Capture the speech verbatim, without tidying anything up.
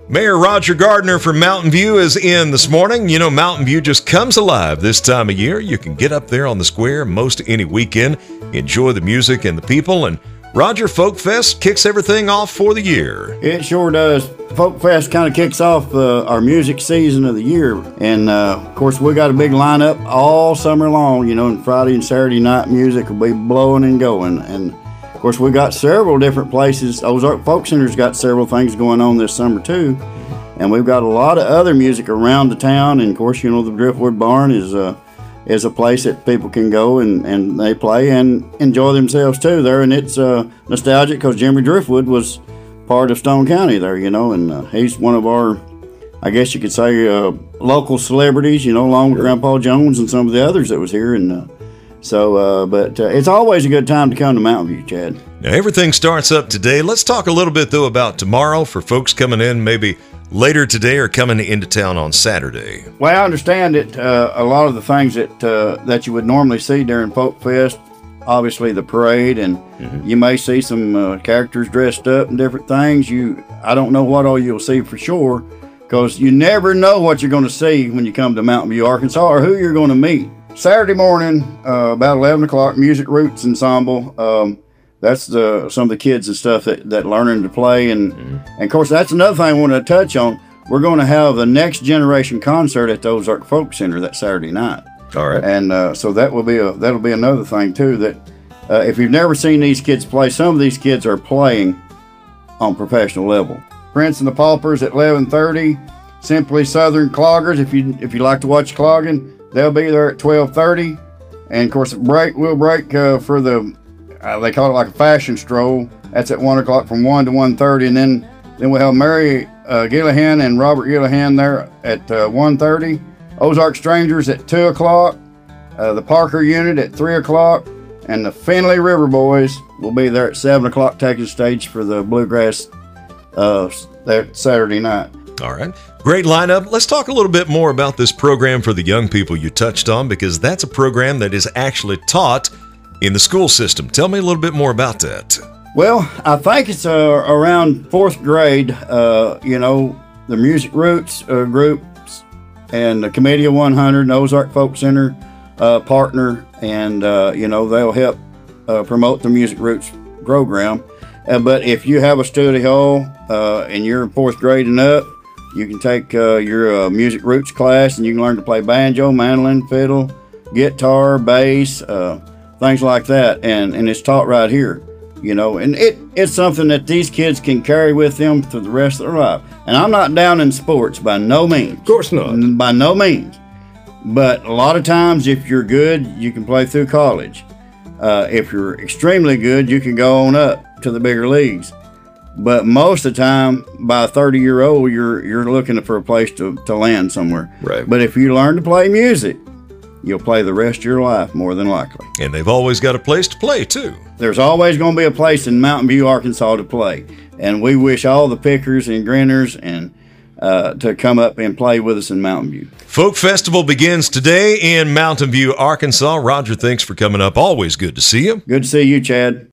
Mayor Roger Gardner from Mountain View is in this morning. You know, Mountain View just comes alive this time of year. You can get up there on the square most any weekend, enjoy the music and the people, and Roger, Folk Fest kicks everything off for the year. It sure does. Folk Fest kind of kicks off uh, our music season of the year. And, uh, of course, we got a big lineup all summer long, you know, and Friday and Saturday night music will be blowing and going. And, of course, we got several different places. Ozark Folk Center's got several things going on this summer, too. And we've got a lot of other music around the town. And, of course, you know, the Driftwood Barn is... Uh, is a place that people can go and, and they play and enjoy themselves too there. And it's uh, nostalgic because Jimmy Driftwood was part of Stone County there, you know, and uh, he's one of our, I guess you could say, uh, local celebrities, you know, along with Grandpa Jones and some of the others that was here. And uh, so, uh, but uh, it's always a good time to come to Mountain View, Chad. Now, everything starts up today. Let's talk a little bit, though, about tomorrow for folks coming in maybe later today or coming into town on Saturday. Well, I understand that uh, a lot of the things that uh, that you would normally see during Folk Fest, obviously the parade, and mm-hmm. you may see some uh, characters dressed up and different things. You, I don't know what all you'll see for sure, because you never know what you're going to see when you come to Mountain View, Arkansas, or who you're going to meet. Saturday morning, uh, about eleven o'clock, Music Roots Ensemble. Um, That's the, some of the kids and stuff that, that learning to play. And, mm-hmm. and, of course, that's another thing I want to touch on. We're going to have the Next Generation concert at the Ozark Folk Center that Saturday night. All right. And uh, so that will be a that'll be another thing, too, that uh, if you've never seen these kids play, some of these kids are playing on professional level. Prince and the Paupers at eleven thirty. Simply Southern Cloggers, if you if you like to watch clogging, they'll be there at twelve thirty. And, of course, break we'll break uh, for the... Uh, they call it like a fashion stroll. That's at one o'clock from one to one thirty, and then then we'll have Mary uh, Gillihan and Robert Gillihan there at uh, one thirty. Ozark Strangers at two o'clock. Uh, the Parker Unit at three o'clock, and the Finley River Boys will be there at seven o'clock, taking the stage for the Bluegrass uh, there Saturday night. All right. Great lineup. Let's talk a little bit more about this program for the young people you touched on, because that's a program that is actually taught in the school system. Tell me a little bit more about that. Well, I think it's uh, around fourth grade, uh, you know, the Music Roots uh, groups and the Committee of one hundred and Ozark Folk Center uh, partner, and, uh, you know, they'll help uh, promote the Music Roots program. Uh, but if you have a study hall uh, and you're in fourth grade and up, you can take uh, your uh, Music Roots class and you can learn to play banjo, mandolin, fiddle, guitar, bass, uh, things like that, and, and it's taught right here, you know, and it it's something that these kids can carry with them for the rest of their life. And I'm not down in sports by no means. Of course not. By no means. But a lot of times, if you're good, you can play through college. Uh, if you're extremely good, you can go on up to the bigger leagues. But most of the time, by a thirty-year-old, you're you're looking for a place to, to land somewhere. Right. But if you learn to play music, you'll play the rest of your life, more than likely. And they've always got a place to play, too. There's always going to be a place in Mountain View, Arkansas to play. And we wish all the pickers and grinners and uh, to come up and play with us in Mountain View. Folk Festival begins today in Mountain View, Arkansas. Roger, thanks for coming up. Always good to see you. Good to see you, Chad.